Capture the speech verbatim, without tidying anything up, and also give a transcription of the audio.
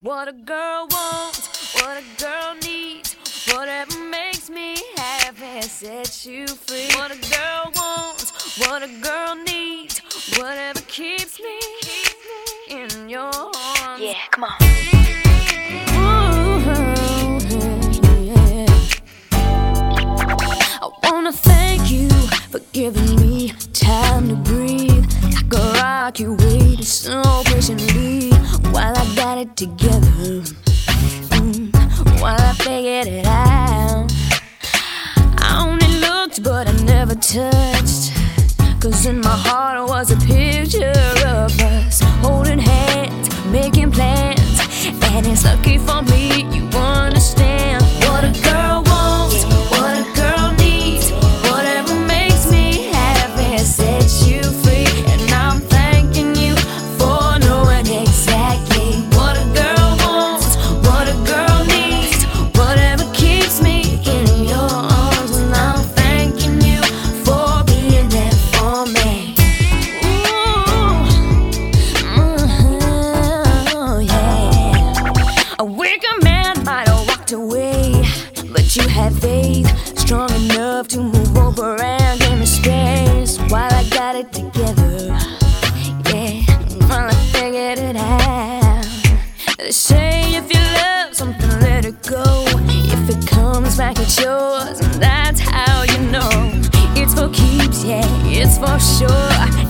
What a girl wants, what a girl needs, whatever makes me happy sets you free. What a girl wants, what a girl needs, whatever keeps me, keeps me in your arms. Yeah, come on. Ooh, yeah. I wanna thank you for giving me time to breathe. Like a rock, you waited so patiently while I got it together, mm, while I figured it out. I only looked but I never touched, 'cause in my heart was a picture of us holding hands, making plans. And it's lucky for me you understand what a girl wants, what a girl needs, whatever makes me happy sets you free. And I'm thanking you for knowing exactly what a girl wants, what a girl needs, whatever keeps me in your arms. And I'm thanking you for being there for me. Ooh, mm-hmm, yeah. A weaker man might have walked away, but you had faith strong enough to move over and give me space while I got it together. Yeah, while I figured it out. They say if you love something, let it go. If it comes back, it's yours, and that's how you know it's for keeps. Yeah, it's for sure.